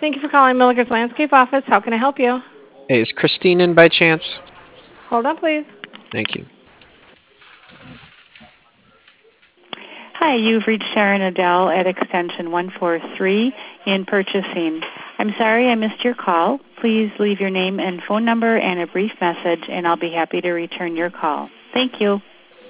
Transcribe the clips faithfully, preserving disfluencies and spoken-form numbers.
Thank you for calling Milliker's Landscape Office. How can I help you? Hey, is Christine in by chance? Hold on, please. Thank you. Hi, you've reached Sharon Adele at extension one four three in purchasing. I'm sorry I missed your call. Please leave your name and phone number and a brief message, and I'll be happy to return your call. Thank you.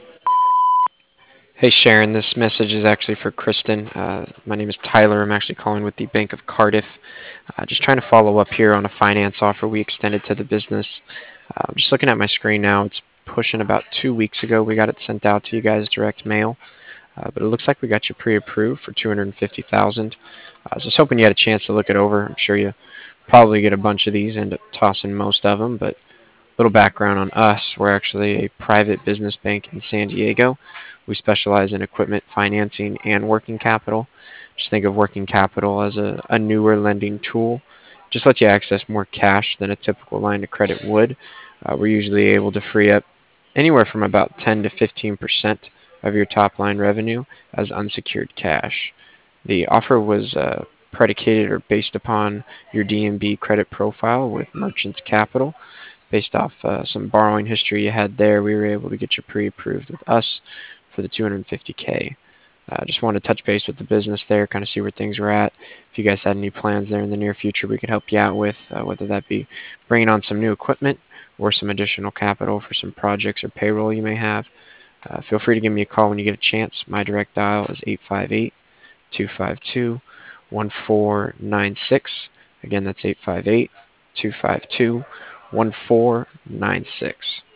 Hey, Sharon, this message is actually for Kristen. Uh, my name is Tyler. I'm actually calling with the Bank of Cardiff. Uh, just trying to follow up here on a finance offer we extended to the business. Uh, I'm just looking at my screen now. It's pushing about two weeks ago. We got it sent out to you guys direct mail. Uh, but it looks like we got you pre-approved for two hundred fifty thousand dollars. Uh, I was just hoping you had a chance to look it over. I'm sure you probably get a bunch of these, end up tossing most of them, but little background on us. We're actually a private business bank in San Diego. We specialize in equipment financing and working capital. Just think of working capital as a, a newer lending tool. Just let you access more cash than a typical line of credit would. Uh, we're usually able to free up anywhere from about ten to fifteen percent of your top line revenue as unsecured cash. The offer was uh, predicated or based upon your D N B credit profile with Merchants Capital. Based off uh, some borrowing history you had there, we were able to get you pre-approved with us for the two hundred fifty K. Uh, just wanted to touch base with the business there, kind of see where things were at. If you guys had any plans there in the near future we could help you out with, uh, whether that be bringing on some new equipment or some additional capital for some projects or payroll you may have. Uh, feel free to give me a call when you get a chance. My direct dial is eight five eight, two five two, one four nine six. Again, that's eight five eight, two five two, one four nine six.